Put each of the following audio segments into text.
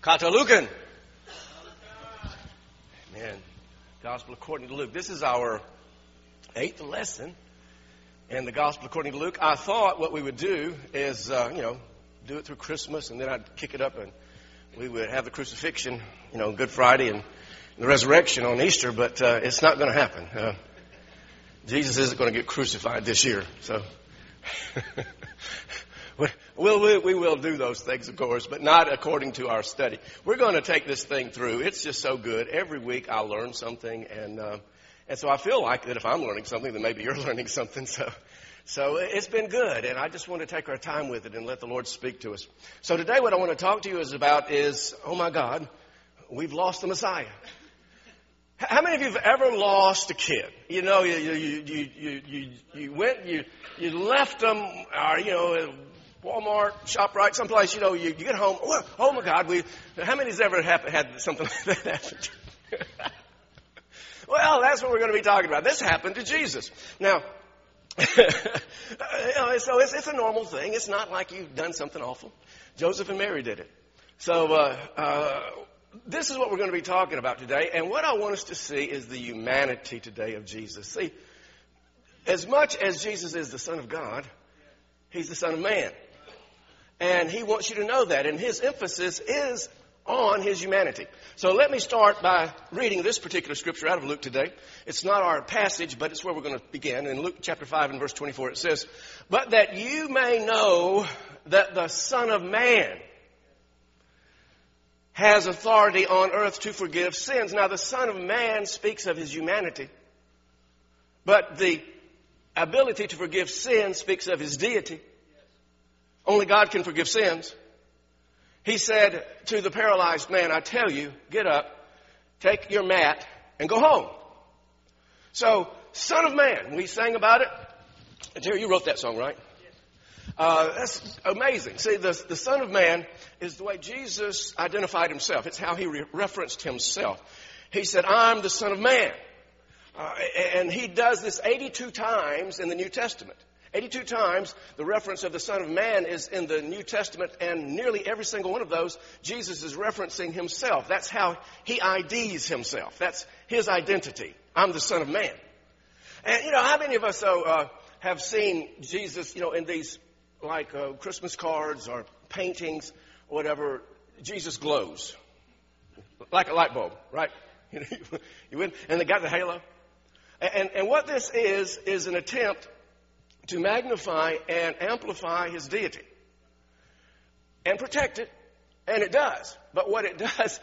Katalukan. Amen. Gospel according to Luke. This is our 8th lesson in the Gospel according to Luke. I thought what we would do is, do it through Christmas, and then I'd kick it up and we would have the crucifixion, Good Friday and the resurrection on Easter, but it's not going to happen. Jesus isn't going to get crucified this year, so we will do those things, of course, but not according to our study. We're going to take this thing through. It's just so good. Every week I'll learn something, and so I feel like that if I'm learning something, then maybe you're learning something. So it's been good, and I just want to take our time with it and let the Lord speak to us. So today what I want to talk to you about is, oh my God, we've lost the Messiah. How many of you have ever lost a kid? You left them, or, Walmart, ShopRite, someplace, you get home, oh my God, how many has ever had something like that happen? Well, that's what we're going to be talking about. This happened to Jesus. Now, so it's a normal thing. It's not like you've done something awful. Joseph and Mary did it. So, this is what we're going to be talking about today. And what I want us to see is the humanity today of Jesus. See, as much as Jesus is the Son of God, He's the Son of Man. And He wants you to know that. And His emphasis is on His humanity. So let me start by reading this particular scripture out of Luke today. It's not our passage, but it's where we're going to begin. In Luke chapter 5 and verse 24 it says, "But that you may know that the Son of Man has authority on earth to forgive sins." Now the Son of Man speaks of His humanity, but the ability to forgive sins speaks of His deity. Only God can forgive sins. He said to the paralyzed man, "I tell you, get up, take your mat, and go home." So, Son of Man, we sang about it. Jerry, you wrote that song, right? That's amazing. See, the Son of Man is the way Jesus identified Himself. It's how He referenced Himself. He said, "I'm the Son of Man." And He does this 82 times in the New Testament. 82 times the reference of the Son of Man is in the New Testament, and nearly every single one of those, Jesus is referencing Himself. That's how He IDs Himself. That's His identity. I'm the Son of Man. And, how many of us have seen Jesus, in these Christmas cards or paintings or whatever? Jesus glows like a light bulb, right? You win, and they got the halo. And what this is an attempt to magnify and amplify His deity and protect it, and it does. But what it does,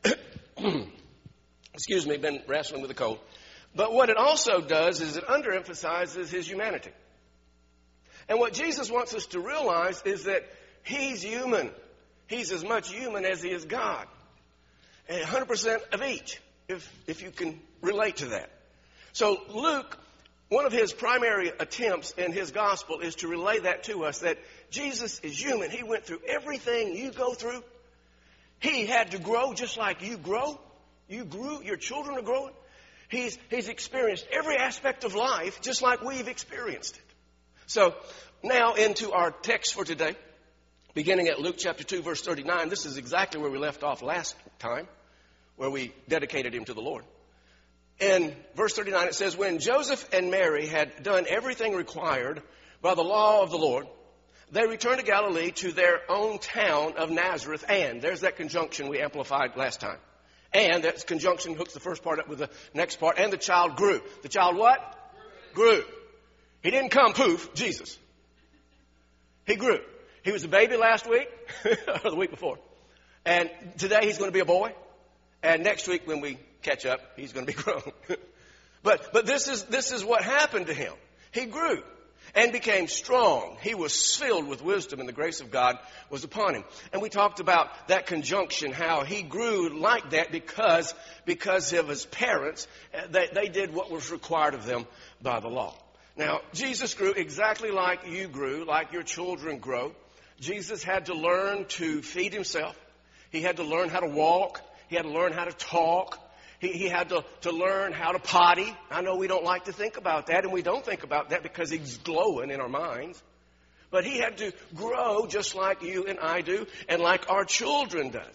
excuse me, been wrestling with a cold. But what it also does is it underemphasizes His humanity. And what Jesus wants us to realize is that He's human. He's as much human as He is God. And 100% of each, if you can relate to that. So Luke, one of his primary attempts in his gospel is to relay that to us, that Jesus is human. He went through everything you go through. He had to grow just like you grow. You grew, your children are growing. He's experienced every aspect of life just like we've experienced it. So now into our text for today, beginning at Luke chapter 2, verse 39. This is exactly where we left off last time, where we dedicated Him to the Lord. In verse 39 it says, "When Joseph and Mary had done everything required by the law of the Lord, they returned to Galilee to their own town of Nazareth." And there's that conjunction we amplified last time. And that conjunction hooks the first part up with the next part. And the child grew. The child what? Grew. He didn't come poof, Jesus. He grew. He was a baby last week, or the week before. And today He's going to be a boy. And next week when we catch up, He's going to be grown. But this is what happened to Him. He grew and became strong. He was filled with wisdom, and the grace of God was upon Him. And we talked about that conjunction, how He grew like that because of His parents. They did what was required of them by the law. Now, Jesus grew exactly like you grew, like your children grow. Jesus had to learn to feed Himself. He had to learn how to walk. He had to learn how to talk. He had to learn how to potty. I know we don't like to think about that, and we don't think about that because He's glowing in our minds. But He had to grow just like you and I do, and like our children does.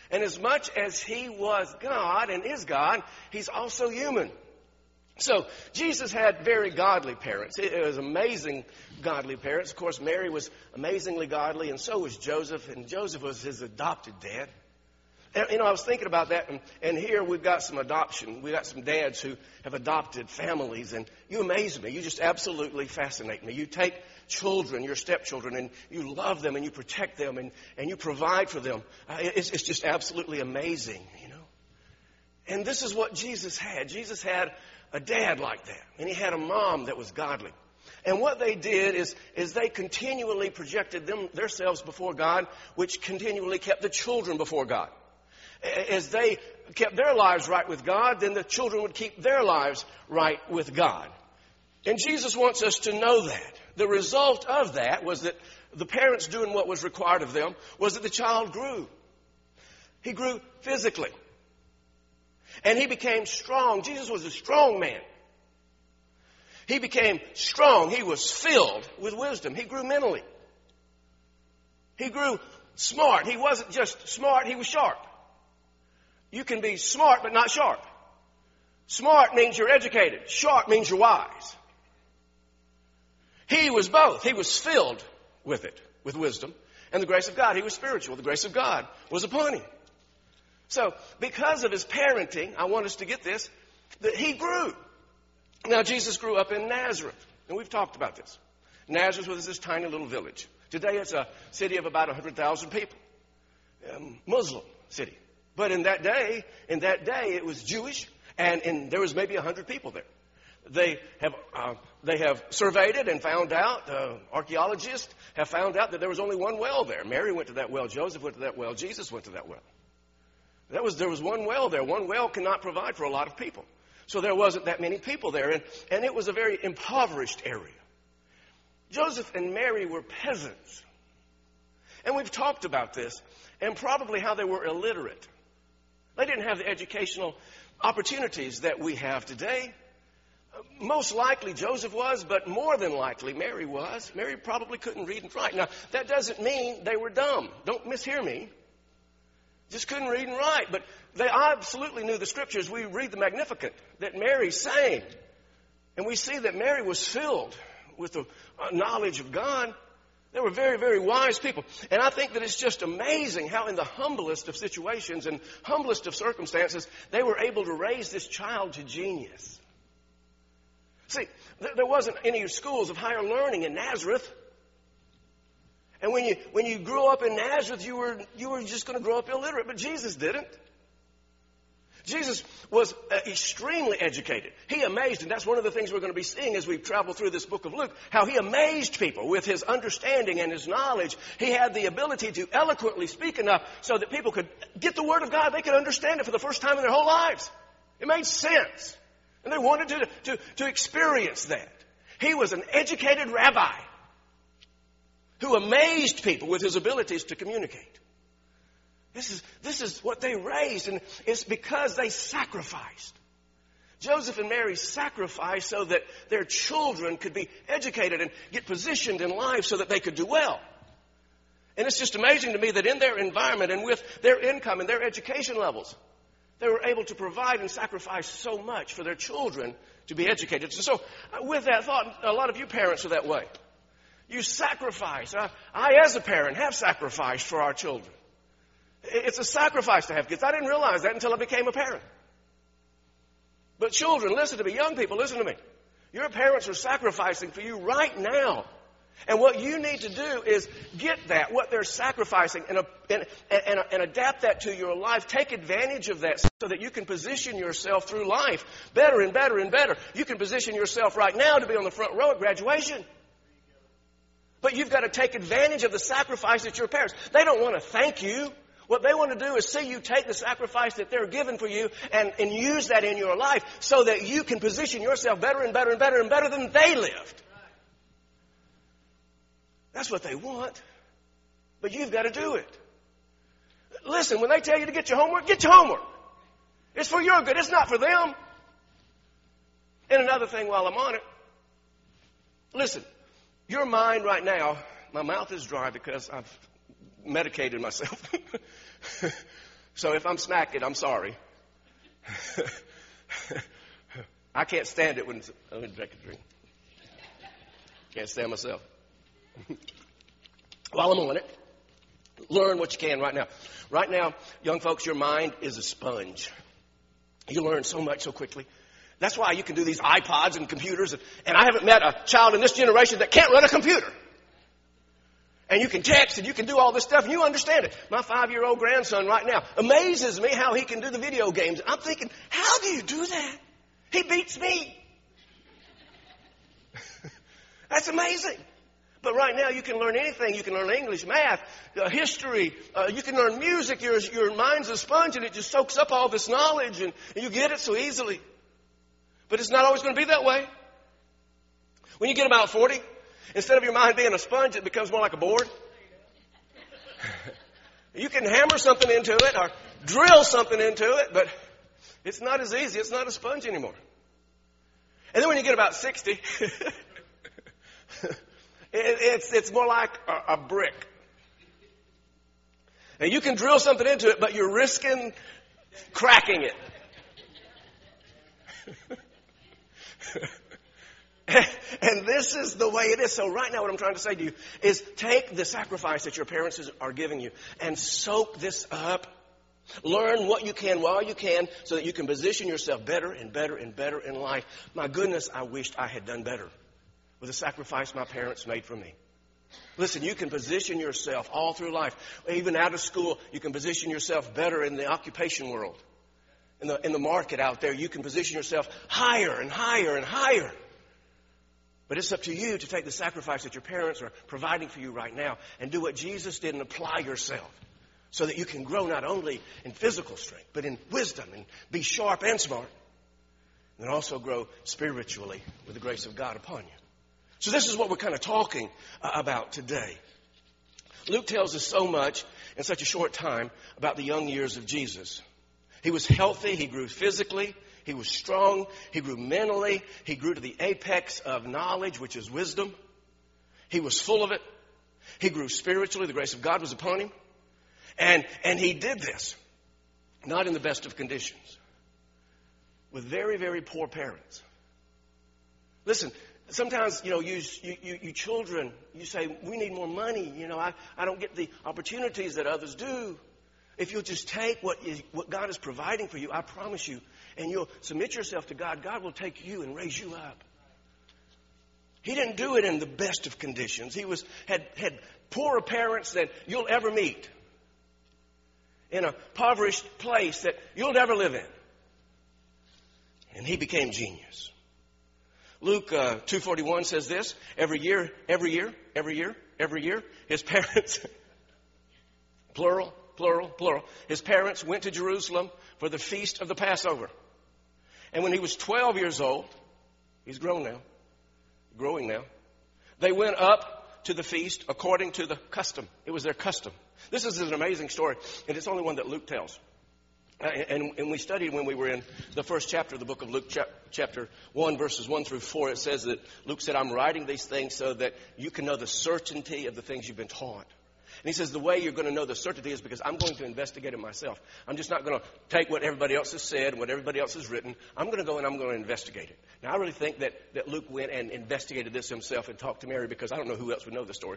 And as much as he was God and is God, he's also human. So Jesus had very godly parents. It was amazing godly parents. Of course, Mary was amazingly godly, and so was Joseph. And Joseph was his adopted dad. And, I was thinking about that, and here we've got some adoption. We've got some dads who have adopted families, and you amaze me. You just absolutely fascinate me. You take children, your stepchildren, and you love them, and you protect them, and you provide for them. It's just absolutely amazing, And this is what Jesus had. Jesus had a dad like that, and he had a mom that was godly. And what they did is they continually projected themselves before God, which continually kept the children before God. As they kept their lives right with God, then the children would keep their lives right with God. And Jesus wants us to know that. The result of that was that the parents doing what was required of them was that the child grew. He grew physically. And he became strong. Jesus was a strong man. He became strong. He was filled with wisdom. He grew mentally. He grew smart. He wasn't just smart, he was sharp. You can be smart but not sharp. Smart means you're educated. Sharp means you're wise. He was both. He was filled with it, with wisdom and the grace of God. He was spiritual. The grace of God was upon him. So, because of his parenting, I want us to get this, that he grew. Now, Jesus grew up in Nazareth, and we've talked about this. Nazareth was this tiny little village. Today, it's a city of about 100,000 people. Muslim city. But in that day, it was Jewish, and there was maybe 100 people there. They have surveyed it and found out, archaeologists have found out that there was only one well there. Mary went to that well, Joseph went to that well, Jesus went to that well. There was one well there. One well cannot provide for a lot of people. So there wasn't that many people there, and it was a very impoverished area. Joseph and Mary were peasants. And we've talked about this, and probably how they were illiterate. They didn't have the educational opportunities that we have today. Most likely Joseph was, but more than likely Mary was. Mary probably couldn't read and write. Now, that doesn't mean they were dumb. Don't mishear me. Just couldn't read and write. But they absolutely knew the scriptures. We read the Magnificat that Mary sang. And we see that Mary was filled with the knowledge of God. They were very, very wise people. And I think that it's just amazing how in the humblest of situations and humblest of circumstances, they were able to raise this child to genius. See, there wasn't any schools of higher learning in Nazareth. And when you grew up in Nazareth, you were just going to grow up illiterate. But Jesus didn't. Jesus was extremely educated. He amazed, and that's one of the things we're going to be seeing as we travel through this book of Luke, how he amazed people with his understanding and his knowledge. He had the ability to eloquently speak enough so that people could get the Word of God. They could understand it for the first time in their whole lives. It made sense. And they wanted to experience that. He was an educated rabbi who amazed people with his abilities to communicate. This is what they raised, and it's because they sacrificed. Joseph and Mary sacrificed so that their children could be educated and get positioned in life so that they could do well. And it's just amazing to me that in their environment and with their income and their education levels, they were able to provide and sacrifice so much for their children to be educated. So with that thought, a lot of you parents are that way. You sacrifice. I, as a parent, have sacrificed for our children. It's a sacrifice to have kids. I didn't realize that until I became a parent. But children, listen to me. Young people, listen to me. Your parents are sacrificing for you right now. And what you need to do is get that, what they're sacrificing, and adapt that to your life. Take advantage of that so that you can position yourself through life better and better and better. You can position yourself right now to be on the front row at graduation. But you've got to take advantage of the sacrifice that your parents, they don't want to thank you. What they want to do is see you take the sacrifice that they're given for you and use that in your life so that you can position yourself better and better and better and better than they lived. That's what they want. But you've got to do it. Listen, when they tell you to get your homework, get your homework. It's for your good. It's not for them. And another thing while I'm on it, listen, your mind right now, my mouth is dry because I've medicated myself. So if I'm smacking, I'm sorry. I can't stand it when I'm in a drink. Can't stand myself. While I'm on it, learn what you can right now. Right now, young folks, your mind is a sponge. You learn so much so quickly. That's why you can do these iPods and computers. And I haven't met a child in this generation that can't run a computer. And you can text and you can do all this stuff and you understand it. My 5-year-old grandson right now amazes me how he can do the video games. I'm thinking, how do you do that? He beats me. That's amazing. But right now you can learn anything. You can learn English, math, history. You can learn music. Your mind's a sponge and it just soaks up all this knowledge and you get it so easily. But it's not always going to be that way. When you get about 40, instead of your mind being a sponge, it becomes more like a board. You can hammer something into it or drill something into it, but it's not as easy. It's not a sponge anymore. And then when you get about 60, it's more like a brick. And you can drill something into it, but you're risking cracking it. And this is the way it is. So right now what I'm trying to say to you is take the sacrifice that your parents are giving you and soak this up. Learn what you can while you can so that you can position yourself better and better and better in life. My goodness, I wished I had done better with the sacrifice my parents made for me. Listen, you can position yourself all through life. Even out of school, you can position yourself better in the occupation world. In the market out there, you can position yourself higher and higher and higher. But it's up to you to take the sacrifice that your parents are providing for you right now and do what Jesus did and apply yourself so that you can grow not only in physical strength, but in wisdom and be sharp and smart. And also grow spiritually with the grace of God upon you. So this is what we're kind of talking about today. Luke tells us so much in such a short time about the young years of Jesus. He was healthy. He grew physically. He was strong. He grew mentally. He grew to the apex of knowledge, which is wisdom. He was full of it. He grew spiritually. The grace of God was upon him. And he did this, not in the best of conditions, with very, very poor parents. Listen, sometimes, you children, you say, we need more money. I don't get the opportunities that others do. If you'll just take what God is providing for you, I promise you, and you'll submit yourself to God, God will take you and raise you up. He didn't do it in the best of conditions. He had poorer parents than you'll ever meet, in a impoverished place that you'll never live in. And he became genius. Luke 2:41 says this, every year, his parents, plural, his parents went to Jerusalem for the feast of the Passover. And when he was 12 years old, he's growing now, they went up to the feast according to the custom. It was their custom. This is an amazing story, and it's only one that Luke tells. And we studied when we were in the first chapter of the book of Luke, chapter 1, verses 1 through 4. It says that Luke said, I'm writing these things so that you can know the certainty of the things you've been taught. And he says the way you're going to know the certainty is because I'm going to investigate it myself. I'm just not going to take what everybody else has said and what everybody else has written. I'm going to go and I'm going to investigate it. Now, I really think that Luke went and investigated this himself and talked to Mary because I don't know who else would know the story.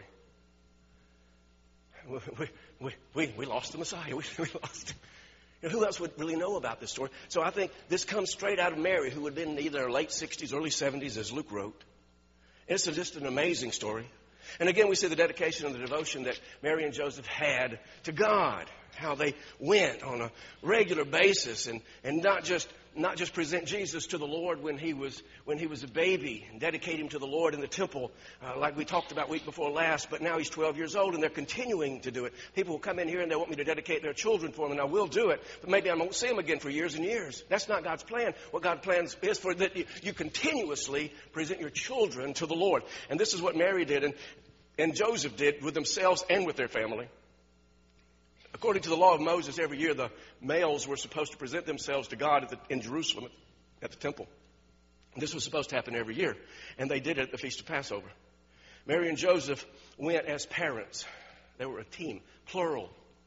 We lost the Messiah. We lost him. Who else would really know about this story? So I think this comes straight out of Mary, who would have been either late 60s, early 70s, as Luke wrote. It's just an amazing story. And again, we see the dedication and the devotion that Mary and Joseph had to God, how they went on a regular basis and not just present Jesus to the Lord when he was a baby and dedicate him to the Lord in the temple, like we talked about week before last, but now he's 12 years old and they're continuing to do it. People will come in here and they want me to dedicate their children for them, and I will do it, but maybe I won't see them again for years and years. That's not God's plan. What God's plan is for that you continuously present your children to the Lord. And this is what Mary did and Joseph did with themselves and with their family. According to the law of Moses, every year the males were supposed to present themselves to God in Jerusalem at the temple. And this was supposed to happen every year. And they did it at the Feast of Passover. Mary and Joseph went as parents. They were a team, plural.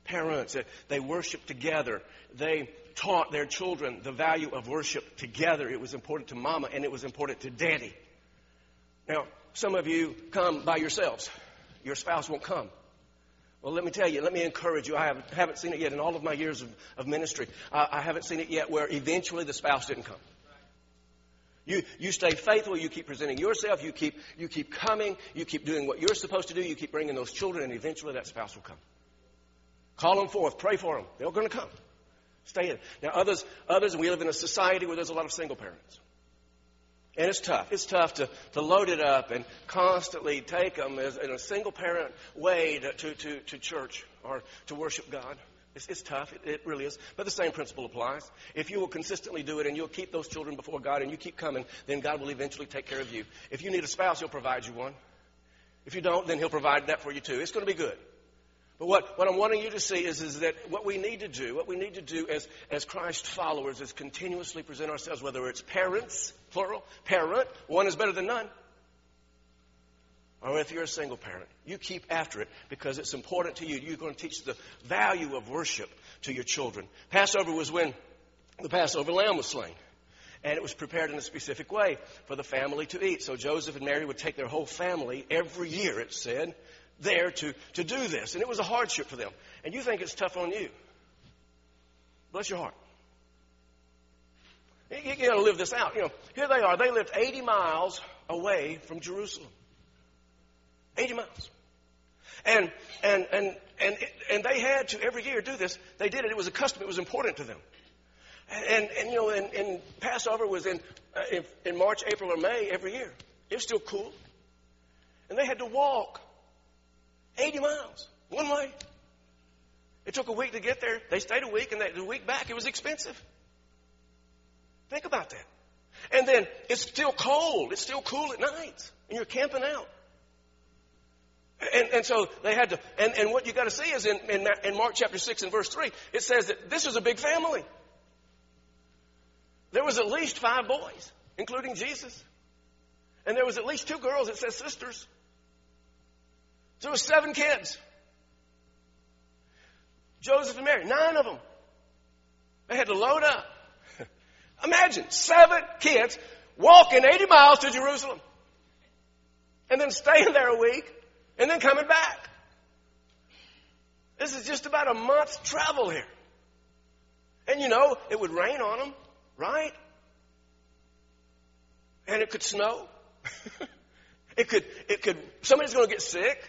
parents. They worshiped together. They taught their children the value of worship together. It was important to mama and it was important to daddy. Now, some of you come by yourselves. Your spouse won't come. Well, let me tell you, let me encourage you. I haven't seen it yet in all of my years of ministry. I haven't seen it yet where eventually the spouse didn't come. You stay faithful. You keep presenting yourself. You keep coming. You keep doing what you're supposed to do. You keep bringing those children, and eventually that spouse will come. Call them forth. Pray for them. They're going to come. Stay in. Now, others, and we live in a society where there's a lot of single parents. And it's tough. It's tough to load it up and constantly take them as in a single parent way to church or to worship God. It's tough. It really is. But the same principle applies. If you will consistently do it and you'll keep those children before God and you keep coming, then God will eventually take care of you. If you need a spouse, He'll provide you one. If you don't, then He'll provide that for you too. It's going to be good. But what I'm wanting you to see is that what we need to do as Christ followers is continuously present ourselves, whether it's parents, plural, parent, one is better than none. Or if you're a single parent, you keep after it because it's important to you. You're going to teach the value of worship to your children. Passover was when the Passover lamb was slain. And it was prepared in a specific way for the family to eat. So Joseph and Mary would take their whole family every year, it said, there to do this. And it was a hardship for them. And you think it's tough on you. Bless your heart. You got to live this out. You know, here they are. They lived 80 miles away from Jerusalem. 80 miles. And they had to every year do this. They did it. It was a custom. It was important to them. And you know, and Passover was in March, April, or May every year. It was still cool. And they had to walk 80 miles one way. It took a week to get there. They stayed a week, and the week back, it was expensive. Think about that. And then it's still cold. It's still cool at night, and you're camping out. And so they had to, and what you got to see is in Mark chapter 6 and verse 3, it says that this was a big family. There was at least 5 boys, including Jesus. And there was at least 2 girls, it says sisters. So it was 7 kids. Joseph and Mary, 9 of them. They had to load up. Imagine 7 kids walking 80 miles to Jerusalem. And then staying there a week. And then coming back. This is just about a month's travel here. And you know, it would rain on them, right? And it could snow. It could, somebody's going to get sick.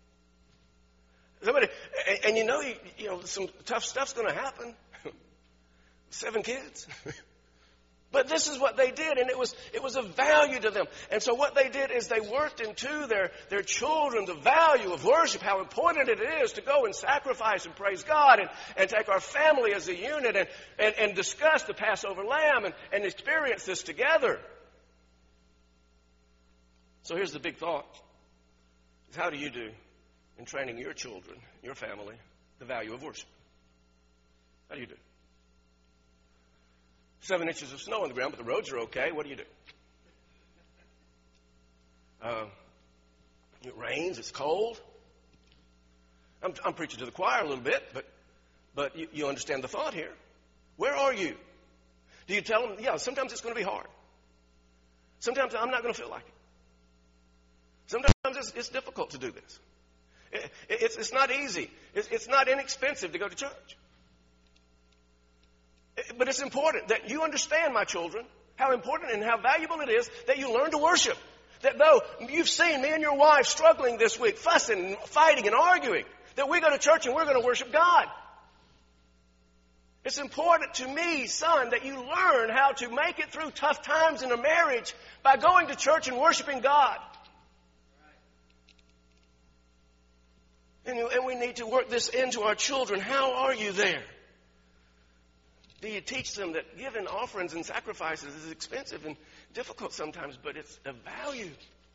And you know, some tough stuff's going to happen. 7 kids. But this is what they did, and it was a value to them. And so what they did is they worked into their children the value of worship, how important it is to go and sacrifice and praise God and take our family as a unit and discuss the Passover lamb and experience this together. So here's the big thought. How do you do in training your children, your family, the value of worship? How do you do? 7 inches of snow on the ground, but the roads are okay. What do you do? It rains. It's cold. I'm preaching to the choir a little bit, but you understand the thought here. Where are you? Do you tell them, yeah, sometimes it's going to be hard. Sometimes I'm not going to feel like it. Sometimes it's difficult to do this. It's not easy. It's not inexpensive to go to church. But it's important that you understand, my children, how important and how valuable it is that you learn to worship. That though you've seen me and your wife struggling this week, fussing, fighting, and arguing, that we go to church and we're going to worship God. It's important to me, son, that you learn how to make it through tough times in a marriage by going to church and worshiping God. And we need to work this into our children. How are you there? Do you teach them that giving offerings and sacrifices is expensive and difficult sometimes, but it's a value?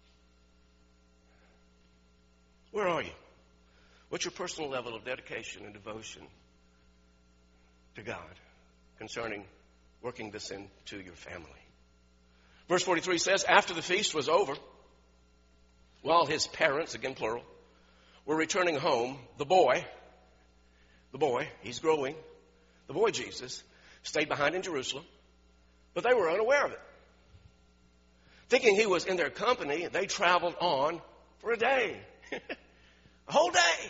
Where are you? What's your personal level of dedication and devotion to God concerning working this into your family? Verse 43 says, after the feast was over, while his parents, again plural, were returning home, the boy, the boy, he's growing, the boy Jesus, stayed behind in Jerusalem, but they were unaware of it. Thinking he was in their company, they traveled on for a day, a whole day.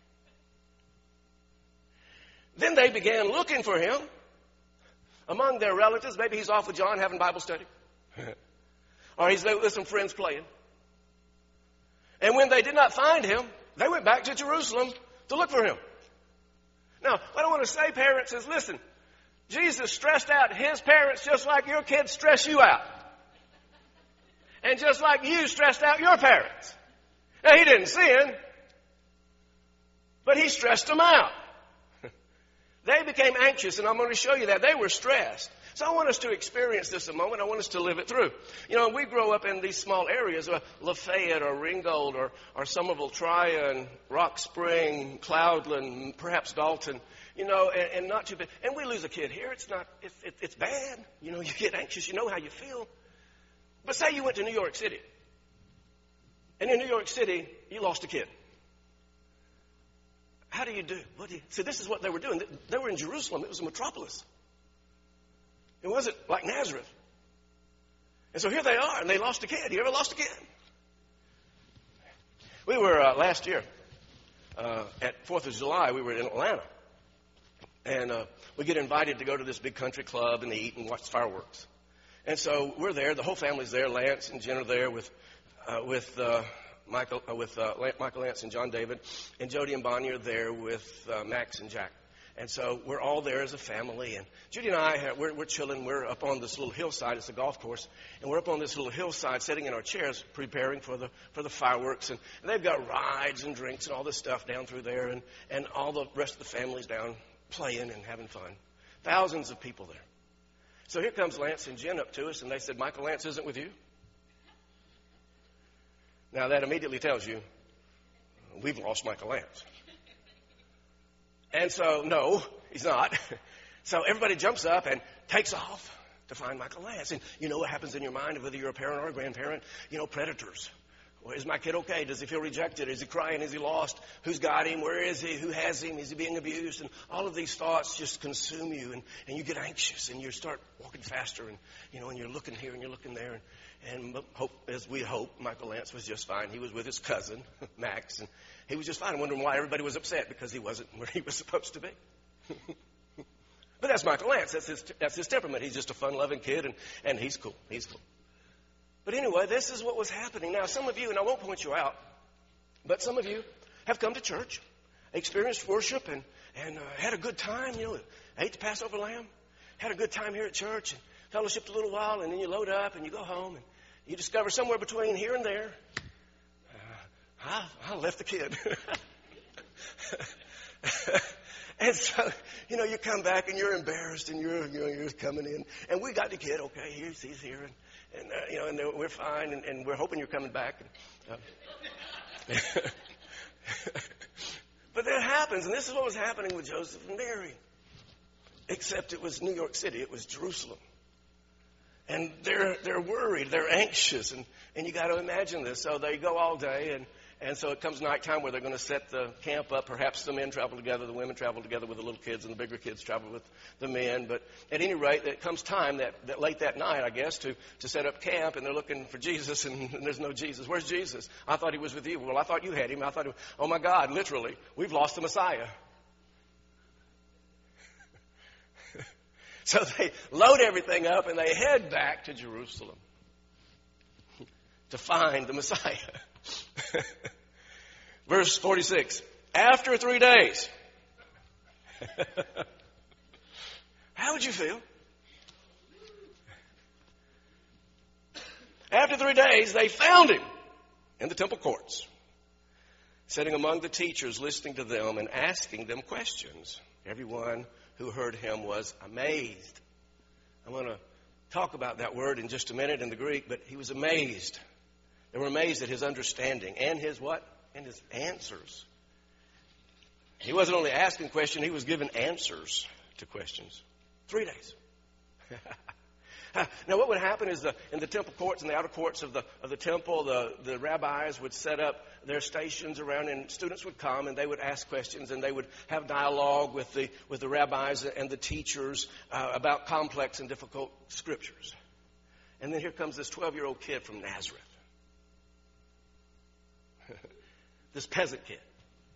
Then they began looking for him among their relatives. Maybe he's off with John having Bible study. Or he's with some friends playing. And when they did not find him, they went back to Jerusalem to look for him. Now, what I want to say, parents, is listen, Jesus stressed out his parents just like your kids stress you out. And just like you stressed out your parents. Now, he didn't sin, but he stressed them out. They became anxious, and I'm going to show you that. They were stressed. So I want us to experience this a moment. I want us to live it through. You know, we grow up in these small areas, Lafayette or Ringgold or Somerville, Tryon, Rock Spring, Cloudland, perhaps Dalton, you know, and not too bad. And we lose a kid here. It's bad. You know, you get anxious. You know how you feel. But say you went to New York City. And in New York City, you lost a kid. How do you do? See, this is what they were doing. They were in Jerusalem. It was a metropolis. It wasn't like Nazareth. And so here they are, and they lost a kid. You ever lost a kid? We were, last year, at 4th of July, we were in Atlanta. And we get invited to go to this big country club and eat and watch fireworks. And so we're there. The whole family's there. Lance and Jen are there with Michael Lance and John David. And Jody and Bonnie are there with Max and Jack. And so we're all there as a family. And Judy and I, we're chilling. We're up on this little hillside. It's a golf course. And we're up on this little hillside sitting in our chairs preparing for the fireworks. And they've got rides and drinks and all this stuff down through there. And all the rest of the family's down playing and having fun. Thousands of people there. So here comes Lance and Jen up to us. And they said, Michael Lance isn't with you? Now that immediately tells you we've lost Michael Lance. And so, no, he's not. So everybody jumps up and takes off to find Michael Lance. And you know what happens in your mind, whether you're a parent or a grandparent? You know, predators. Well, is my kid okay? Does he feel rejected? Is he crying? Is he lost? Who's got him? Where is he? Who has him? Is he being abused? And all of these thoughts just consume you. And you get anxious. And you start walking faster. And, you know, and you're looking here and you're looking there. And as we hope, Michael Lance was just fine. He was with his cousin, Max, and he was just fine, wondering why everybody was upset because he wasn't where he was supposed to be. But that's Michael Lance. That's his temperament. He's just a fun-loving kid, and he's cool. He's cool. But anyway, this is what was happening. Now, some of you, and I won't point you out, but some of you have come to church, experienced worship, and had a good time, you know, ate the Passover lamb, had a good time here at church, and fellowshiped a little while, and then you load up, and you go home, and you discover somewhere between here and there, I left the kid. And so, you know, you come back and you're embarrassed and you're coming in. And we got the kid, okay, he's here. And you know, and we're fine. And we're hoping you're coming back. But that happens. And this is what was happening with Joseph and Mary. Except it was New York City. It was Jerusalem. And they're worried. They're anxious. And you got to imagine this. So they go all day. And so it comes nighttime where they're going to set the camp up. Perhaps the men travel together, the women travel together with the little kids, and the bigger kids travel with the men. But at any rate, it comes time that late that night, I guess, to set up camp, and they're looking for Jesus, and there's no Jesus. Where's Jesus? I thought he was with you. Well, I thought you had him. Oh my God, literally, we've lost the Messiah. So they load everything up, and they head back to Jerusalem to find the Messiah. Verse 46, after 3 days. How would you feel? After 3 days, they found him in the temple courts, sitting among the teachers, listening to them and asking them questions. Everyone who heard him was amazed. I'm going to talk about that word in just a minute in the Greek, but he was amazed. They were amazed at his understanding and his what? And his answers. He wasn't only asking questions, he was giving answers to questions. 3 days. Now, what would happen is in the temple courts and the outer courts of the temple, the rabbis would set up their stations around, and students would come and they would ask questions, and they would have dialogue with the rabbis and the teachers about complex and difficult scriptures. And then here comes this 12-year-old kid from Nazareth, this peasant kid.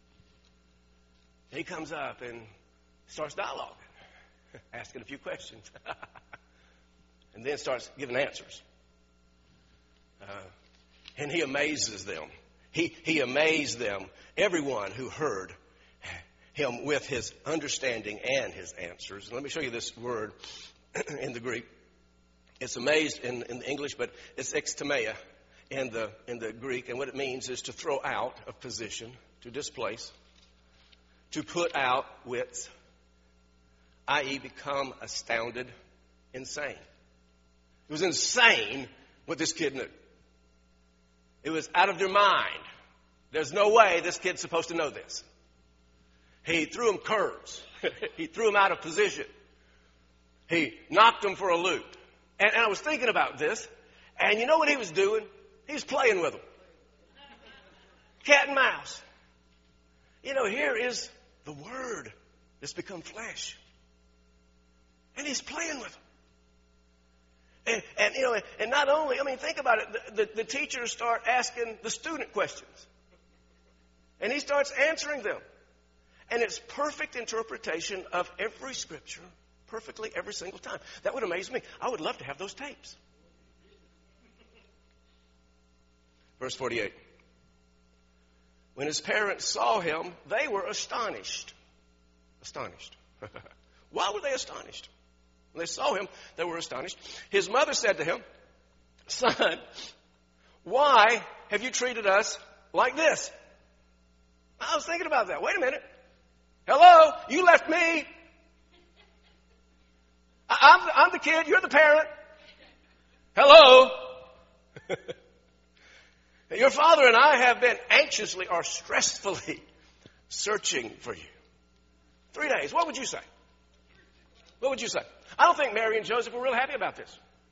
He comes up and starts dialoguing, asking a few questions. And then starts giving answers. And he amazes them. He amazed them, everyone who heard him, with his understanding and his answers. And let me show you this word in the Greek. It's amazed in the English, but it's extimeia in the Greek. And what it means is to throw out of position, to displace, to put out wits, i.e. become astounded, insane. It was insane what this kid knew. It was out of their mind. There's no way this kid's supposed to know this. He threw him curves. He threw him out of position. He knocked him for a loop. And I was thinking about this, and you know what he was doing? He was playing with them. Cat and mouse. You know, here is the Word that's become flesh. And he's playing with them. And not only, think about it, the teachers start asking the student questions. And he starts answering them. And it's perfect interpretation of every scripture, perfectly every single time. That would amaze me. I would love to have those tapes. Verse 48. When his parents saw him, they were astonished. Astonished. Why were they astonished? When they saw him, they were astonished. His mother said to him, "Son, why have you treated us like this?" I was thinking about that. Wait a minute. Hello, you left me. I'm the kid, you're the parent. Hello. Your father and I have been anxiously or stressfully searching for you. 3 days. What would you say? What would you say? I don't think Mary and Joseph were real happy about this.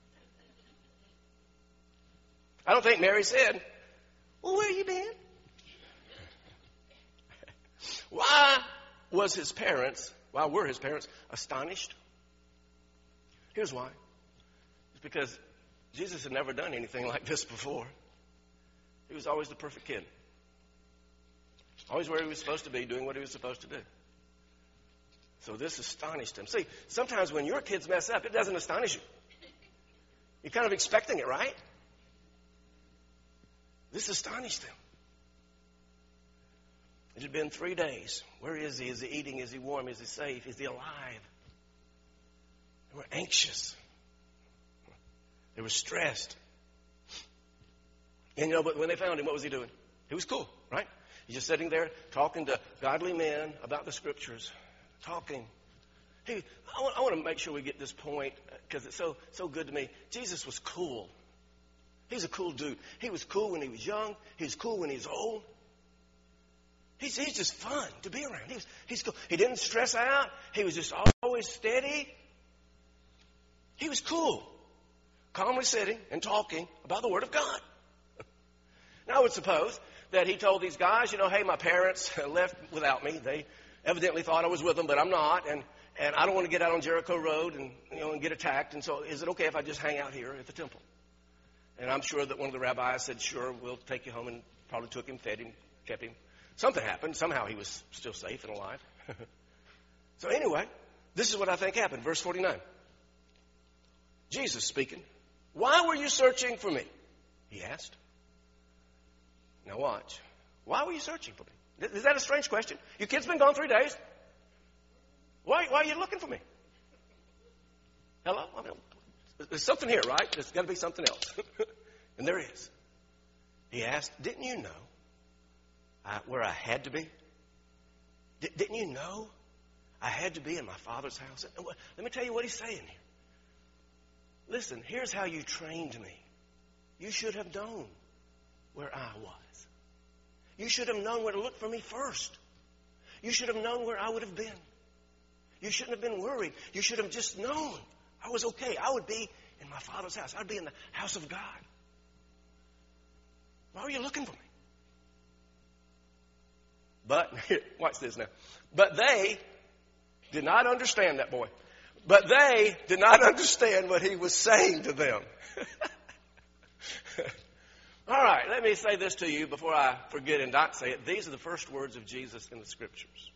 I don't think Mary said, "Well, where you been?" Why were his parents astonished? Here's why. It's because Jesus had never done anything like this before. He was always the perfect kid. Always where he was supposed to be, doing what he was supposed to do. So this astonished him. See, sometimes when your kids mess up, it doesn't astonish you. You're kind of expecting it, right? This astonished him. It had been 3 days. Where is he? Is he eating? Is he warm? Is he safe? Is he alive? They were anxious. They were stressed. And but when they found him, what was he doing? He was cool, right? He's just sitting there talking to godly men about the scriptures. Talking. I want to make sure we get this point because it's so good to me. Jesus was cool. He's a cool dude. He was cool when he was young. He was cool when he was old. He's just fun to be around. He's cool. He didn't stress out. He was just always steady. He was cool. Calmly sitting and talking about the Word of God. Now I would suppose that he told these guys, hey, my parents left without me. They evidently thought I was with them, but I'm not. And I don't want to get out on Jericho Road and get attacked. And so is it okay if I just hang out here at the temple? And I'm sure that one of the rabbis said, "Sure, we'll take you home," and probably took him, fed him, kept him. Something happened. Somehow he was still safe and alive. So anyway, this is what I think happened. Verse 49. Jesus speaking. "Why were you searching for me?" he asked. Now watch. Why were you searching for me? Is that a strange question? Your kid's been gone 3 days. Why are you looking for me? Hello? There's something here, right? There's got to be something else. And there is. He asked, "Didn't you know where I had to be? Didn't you know I had to be in my Father's house?" Let me tell you what he's saying here. Listen, here's how you trained me. You should have known where I was. You should have known where to look for me first. You should have known where I would have been. You shouldn't have been worried. You should have just known I was okay. I would be in my Father's house. I'd be in the house of God. Why were you looking for me? But, watch this now. But they did not understand that boy. But they did not understand what he was saying to them. All right, let me say this to you before I forget and not say it. These are the first words of Jesus in the Scriptures.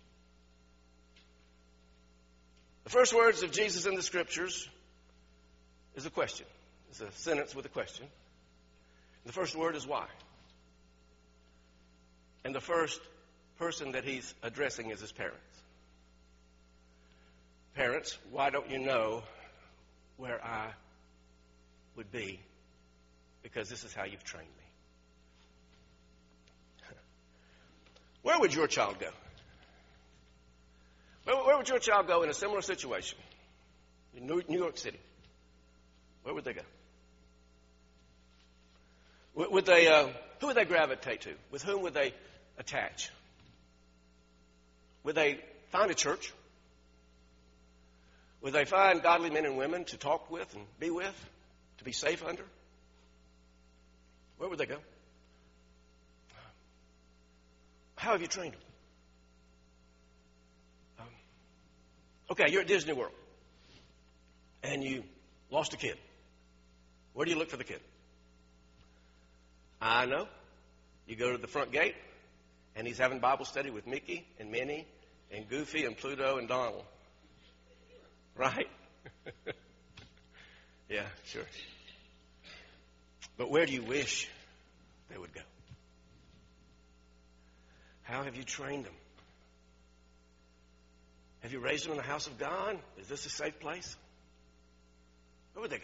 The first words of Jesus in the Scriptures is a question. It's a sentence with a question. The first word is why. And the first person that he's addressing is his parents. Parents, why don't you know where I would be? Because this is how you've trained me. Where would your child go? Where would your child go in a similar situation? In New York City. Where would they go? Who would they gravitate to? With whom would they attach? Would they find a church? Would they find godly men and women to talk with and be with, to be safe under? Where would they go? How have you trained them? Okay, you're at Disney World, and you lost a kid. Where do you look for the kid? I know. You go to the front gate, and he's having Bible study with Mickey and Minnie and Goofy and Pluto and Donald. Right? Yeah, sure. But where do you wish they would go? How have you trained them? Have you raised them in the house of God? Is this a safe place? Where would they go?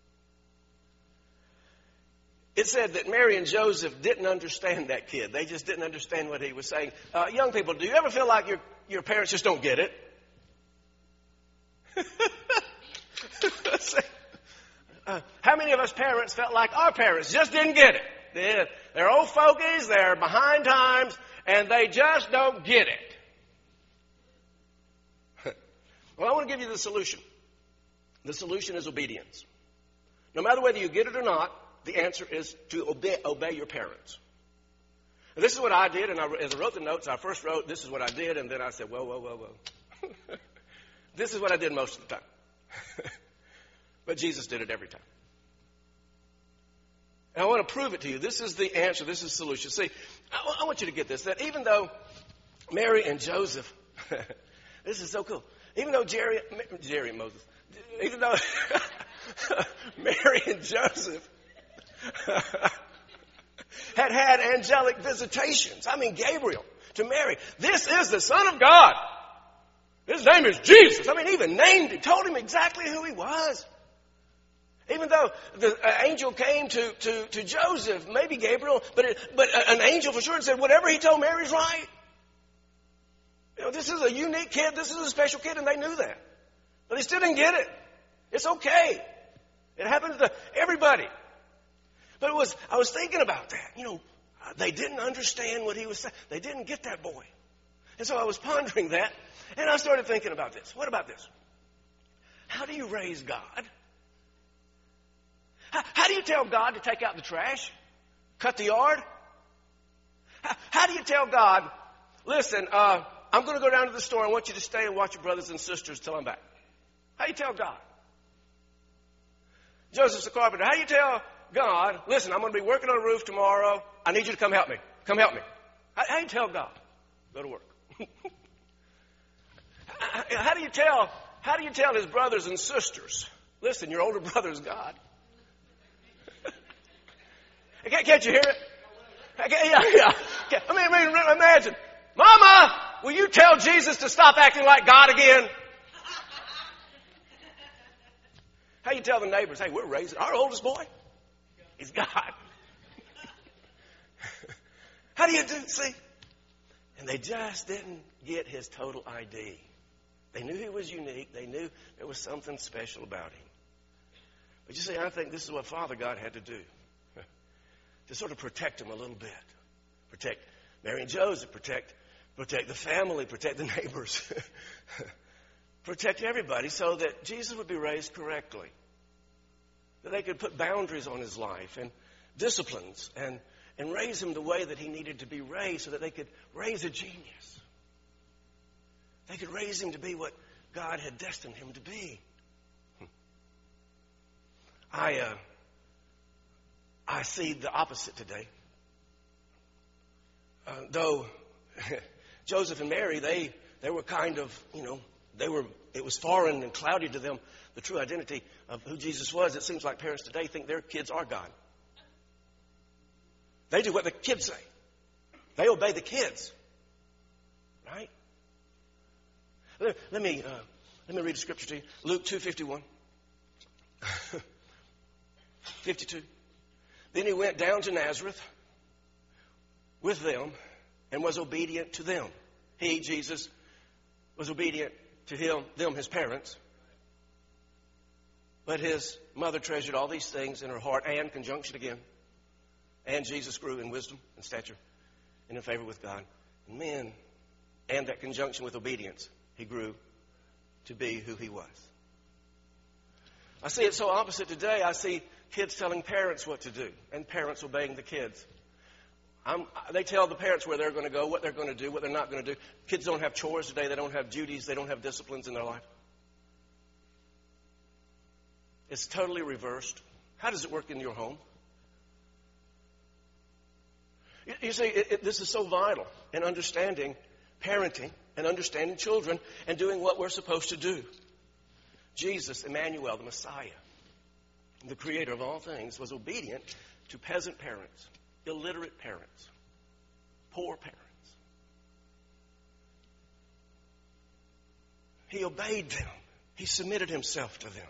It said that Mary and Joseph didn't understand that kid. They just didn't understand what he was saying. Young people, do you ever feel like your parents just don't get it? How many of us parents felt like our parents just didn't get it? They're old fogies, they're behind times, and they just don't get it. Well, I want to give you the solution. The solution is obedience. No matter whether you get it or not, the answer is to obey your parents. And this is what I did, and as I wrote the notes, I first wrote, this is what I did, and then I said, whoa. This is what I did most of the time. But Jesus did it every time. And I want to prove it to you. This is the answer. This is the solution. See, I want you to get this, that even though Mary and Joseph, this is so cool. Even though Jerry and Moses, even though Mary and Joseph had angelic visitations. I mean, Gabriel to Mary. This is the Son of God. His name is Jesus. I mean, even named him, told him exactly who he was. Even though the angel came to Joseph, maybe Gabriel, but an angel for sure, and said, whatever he told Mary's right. You know, this is a unique kid. This is a special kid, and they knew that. But they still didn't get it. It's okay. It happens to everybody. But I was thinking about that. You know, they didn't understand what he was saying. They didn't get that boy. And so I was pondering that, and I started thinking about this. What about this? How do you raise God? How do you tell God to take out the trash? Cut the yard? How do you tell God, listen, I'm going to go down to the store. I want you to stay and watch your brothers and sisters till I'm back. How do you tell God? Joseph's a carpenter. How do you tell God, listen, I'm going to be working on a roof tomorrow. I need you to come help me. Come help me. How do you tell God? Go to work. How do you tell his brothers and sisters, listen, your older brother is God? Can't you hear it? Yeah. I mean, imagine. Mama, will you tell Jesus to stop acting like God again? How you tell the neighbors, hey, we're raising our oldest boy. He's God. How do you do, see? And they just didn't get his total ID. They knew he was unique. They knew there was something special about him. But you see, I think this is what Father God had to do. To sort of protect him a little bit. Protect Mary and Joseph. Protect the family. Protect the neighbors. Protect everybody so that Jesus would be raised correctly. that they could put boundaries on his life and disciplines and raise him the way that he needed to be raised so that they could raise a genius. They could raise him to be what God had destined him to be. I see the opposite today. Though Joseph and Mary, they were kind of, it was foreign and cloudy to them, the true identity of who Jesus was. It seems like parents today think their kids are God. They do what the kids say. They obey the kids. Right? Let me read a scripture to you. Luke 2:51. 52. Then he went down to Nazareth with them and was obedient to them. He, Jesus, was obedient to them, his parents. But his mother treasured all these things in her heart, and conjunction again. And Jesus grew in wisdom and stature and in favor with God and men. And that conjunction with obedience, he grew to be who he was. I see it so opposite today. I see kids telling parents what to do and parents obeying the kids. They tell the parents where they're going to go, what they're going to do, what they're not going to do. Kids don't have chores today. They don't have duties. They don't have disciplines in their life. It's totally reversed. How does it work in your home? You see, this is so vital in understanding parenting and understanding children and doing what we're supposed to do. Jesus, Emmanuel, the Messiah, the creator of all things, was obedient to peasant parents, illiterate parents, poor parents. He obeyed them. He submitted himself to them.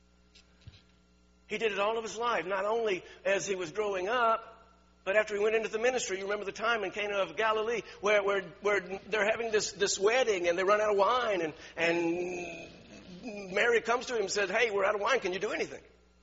He did it all of his life, not only as he was growing up, but after he went into the ministry. You remember the time in Cana of Galilee where they're having this wedding and they run out of wine and Mary comes to him and says, "Hey, we're out of wine. Can you do anything?"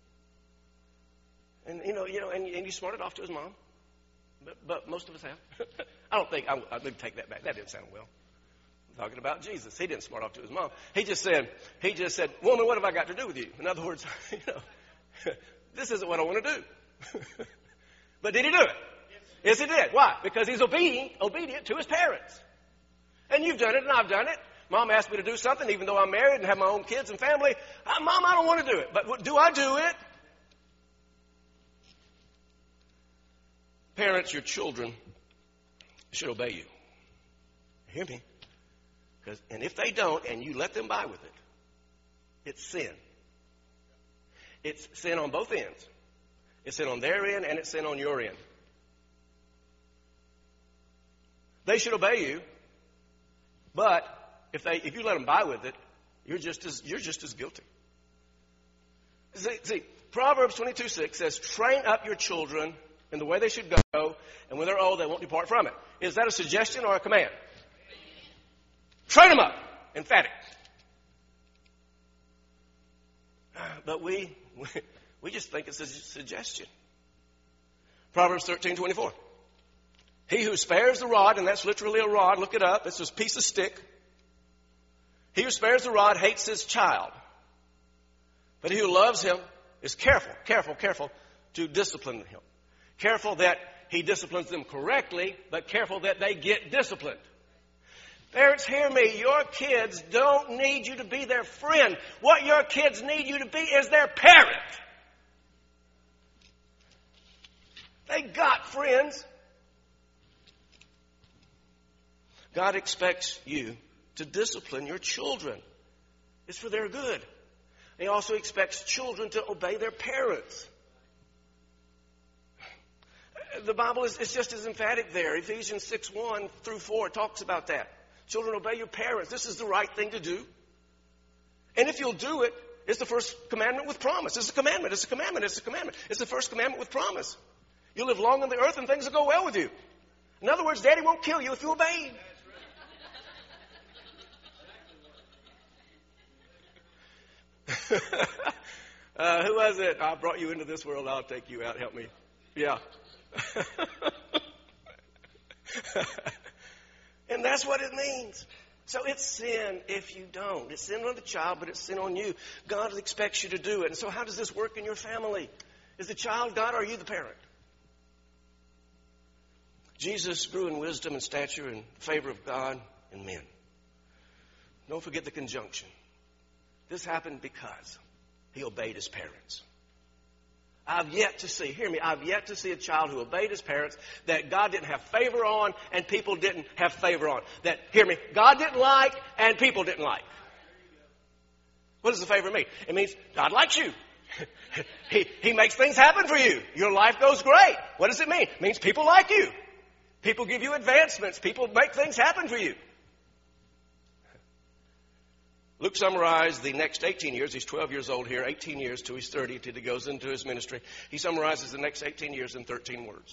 And and he smarted off to his mom. But most of us have. I don't think, I would take that back. That didn't sound well. I'm talking about Jesus. He didn't smart off to his mom. He just said, "Woman, what have I got to do with you?" In other words, this isn't what I want to do. But did he do it? Yes, he did. Why? Because he's obedient to his parents. And you've done it and I've done it. Mom asked me to do something even though I'm married and have my own kids and family. Mom, I don't want to do it. But do I do it? Parents, your children should obey you. Hear me? And if they don't and you let them by with it, it's sin. It's sin on both ends. It's sin on their end and it's sin on your end. They should obey you, but if you let them by with it, you're just as guilty. See, Proverbs 22:6 says, "Train up your children in the way they should go, and when they're old, they won't depart from it." Is that a suggestion or a command? Train them up. Emphatic. But we just think it's a suggestion. Proverbs 13:24. He who spares the rod, and that's literally a rod, look it up, it's just a piece of stick. He who spares the rod hates his child. But he who loves him is careful to discipline him. Careful that he disciplines them correctly, but careful that they get disciplined. Parents, hear me. Your kids don't need you to be their friend. What your kids need you to be is their parent. They got friends. God expects you to discipline your children. It's for their good. He also expects children to obey their parents. The Bible is just as emphatic there. Ephesians 6:1-4 talks about that. Children, obey your parents. This is the right thing to do. And if you'll do it, it's the first commandment with promise. It's a commandment. It's a commandment. It's a commandment. It's the first commandment with promise. You'll live long on the earth and things will go well with you. In other words, Daddy won't kill you if you obey. Who was it? I brought you into this world. I'll take you out. Help me. Yeah. And that's what it means. So it's sin if you don't. It's sin on the child, but it's sin on you. God expects you to do it. And so how does this work in your family? Is the child God, or are you the parent? Jesus grew in wisdom and stature and favor of God and men. Don't forget the conjunction. This happened because he obeyed his parents. I've yet to see, hear me, I've yet to see a child who obeyed his parents that God didn't have favor on and people didn't have favor on. That, hear me, God didn't like and people didn't like. What does the favor mean? It means God likes you. He makes things happen for you. Your life goes great. What does it mean? It means people like you. People give you advancements. People make things happen for you. Luke summarized the next 18 years. He's 12 years old here, 18 years till he's 30, till he goes into his ministry. He summarizes the next 18 years in 13 words.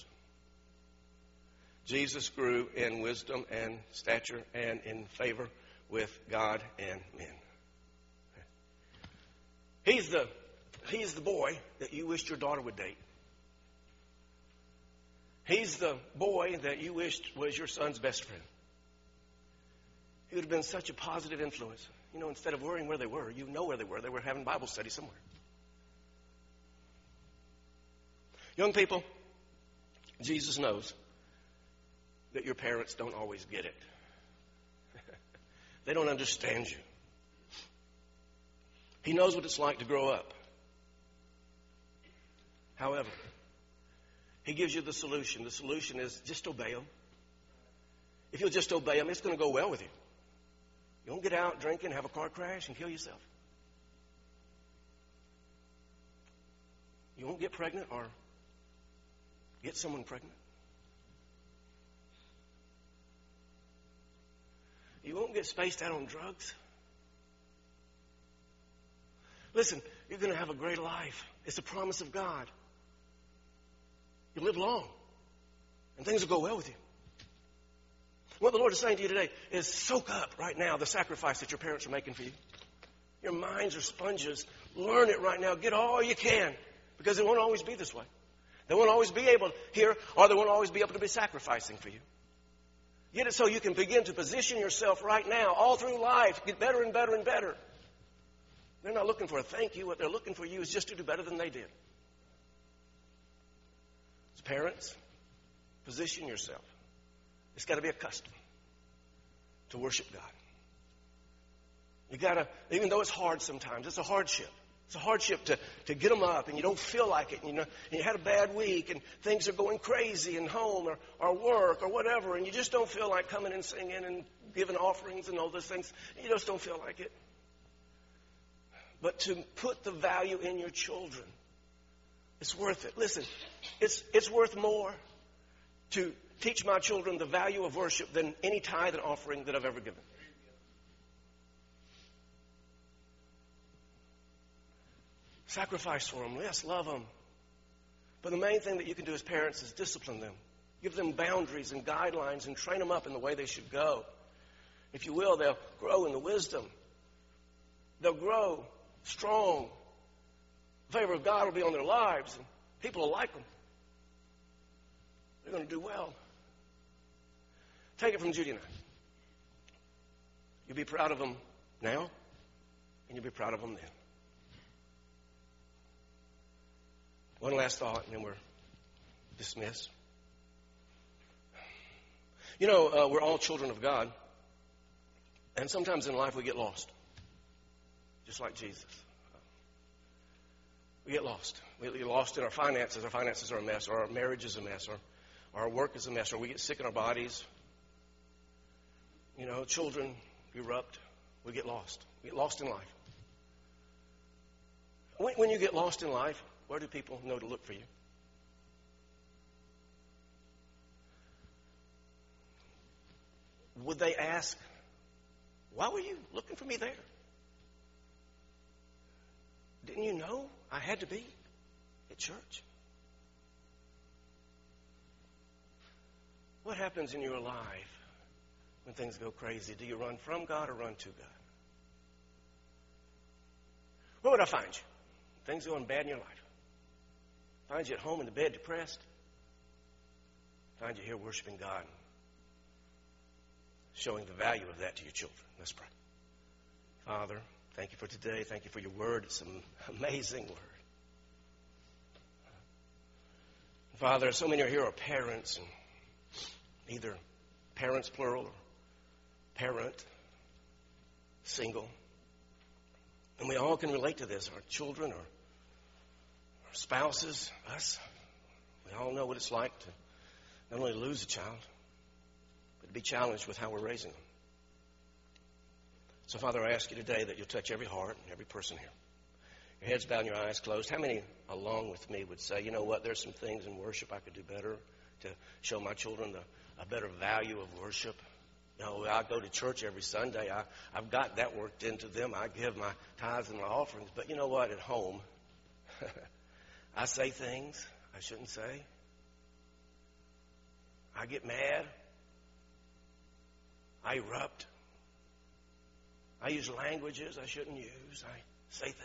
Jesus grew in wisdom and stature and in favor with God and men. He's the boy that you wished your daughter would date. He's the boy that you wished was your son's best friend. He would have been such a positive influence. You know, instead of worrying where they were, you know where they were. They were having Bible study somewhere. Young people, Jesus knows that your parents don't always get it. They don't understand you. He knows what it's like to grow up. However, he gives you the solution. The solution is just obey him. If you'll just obey him, it's going to go well with you. You won't get out drinking, have a car crash, and kill yourself. You won't get pregnant or get someone pregnant. You won't get spaced out on drugs. Listen, you're going to have a great life. It's a promise of God. You'll live long, and things will go well with you. What the Lord is saying to you today is soak up right now the sacrifice that your parents are making for you. Your minds are sponges. Learn it right now. Get all you can, because it won't always be this way. They won't always be able to hear, or they won't always be able to be sacrificing for you. Get it so you can begin to position yourself right now, all through life, get better and better and better. They're not looking for a thank you. What they're looking for you is just to do better than they did. As parents, position yourself. It's got to be a custom to worship God. You got to, even though it's hard sometimes, it's a hardship. It's a hardship to get them up and you don't feel like it. And you had a bad week and things are going crazy in home or work or whatever. And you just don't feel like coming and singing and giving offerings and all those things. You just don't feel like it. But to put the value in your children, it's worth it. Listen, it's worth more to teach my children the value of worship than any tithe and offering that I've ever given. Sacrifice for them. Yes, love them. But the main thing that you can do as parents is discipline them. Give them boundaries and guidelines and train them up in the way they should go. If you will, they'll grow in the wisdom. They'll grow strong. The favor of God will be on their lives, and people will like them. They're going to do well. Take it from Judy and I. You'll be proud of them now, and you'll be proud of them then. One last thought, and then we're dismissed. You know, we're all children of God, and sometimes in life we get lost, just like Jesus. We get lost. We get lost in our finances. Our finances are a mess, or our marriage is a mess, or our work is a mess, or we get sick in our bodies. You know, children erupt. We get lost. We get lost in life. When you get lost in life, where do people know to look for you? Would they ask, why were you looking for me there? Didn't you know I had to be at church? What happens in your life when things go crazy? Do you run from God or run to God? Where would I find you? Things going bad in your life. Find you at home in the bed depressed. Find you here worshiping God, showing the value of that to your children. Let's pray. Father, thank you for today. Thank you for your word. It's an amazing word. Father, so many are here are parents, and either parents plural or parent, single. And we all can relate to this, our children, our spouses, us. We all know what it's like to not only lose a child, but to be challenged with how we're raising them. So, Father, I ask you today that you'll touch every heart and every person here. Your heads bowed and your eyes closed. How many, along with me, would say, you know what, there's some things in worship I could do better to show my children a better value of worship? You know, I go to church every Sunday. I've got that worked into them. I give my tithes and my offerings. But you know what, at home, I say things I shouldn't say. I get mad. I erupt. I use languages I shouldn't use. I say things.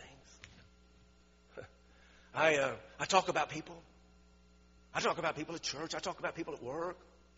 I talk about people. I talk about people at church. I talk about people at work.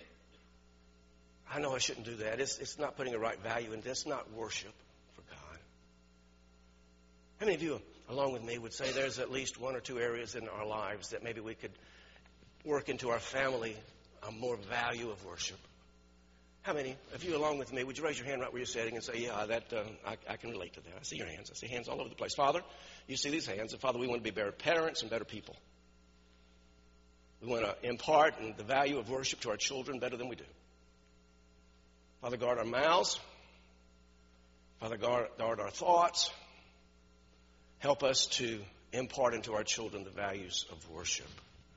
I know I shouldn't do that. It's not putting the right value in this. It's not worship for God. How many of you, along with me, would say there's at least one or two areas in our lives that maybe we could work into our family a more value of worship? How many of you, along with me, would you raise your hand right where you're sitting and say, yeah, I can relate to that. I see your hands. I see hands all over the place. Father, you see these hands. And Father, we want to be better parents and better people. We want to impart the value of worship to our children better than we do. Father, guard our mouths. Father, guard our thoughts. Help us to impart into our children the values of worship.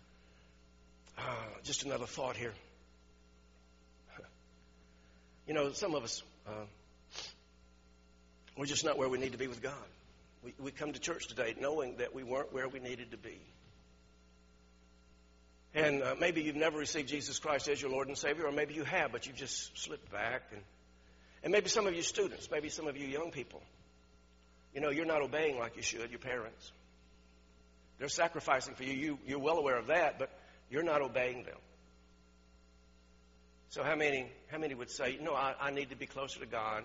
Just another thought here. You know, some of us, we're just not where we need to be with God. We come to church today knowing that we weren't where we needed to be. And maybe you've never received Jesus Christ as your Lord and Savior, or maybe you have, but you've just slipped back. And maybe some of you students, maybe some of you young people, you know, you're not obeying like you should, your parents. They're sacrificing for you. You're well aware of that, but you're not obeying them. So how many would say, no, I need to be closer to God,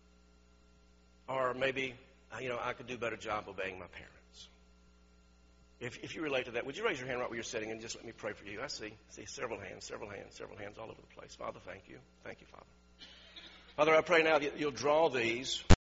or maybe, I could do a better job obeying my parents? If you relate to that, would you raise your hand right where you're sitting and just let me pray for you? I see several hands all over the place. Father, thank you. Thank you, Father. Father, I pray now that you'll draw these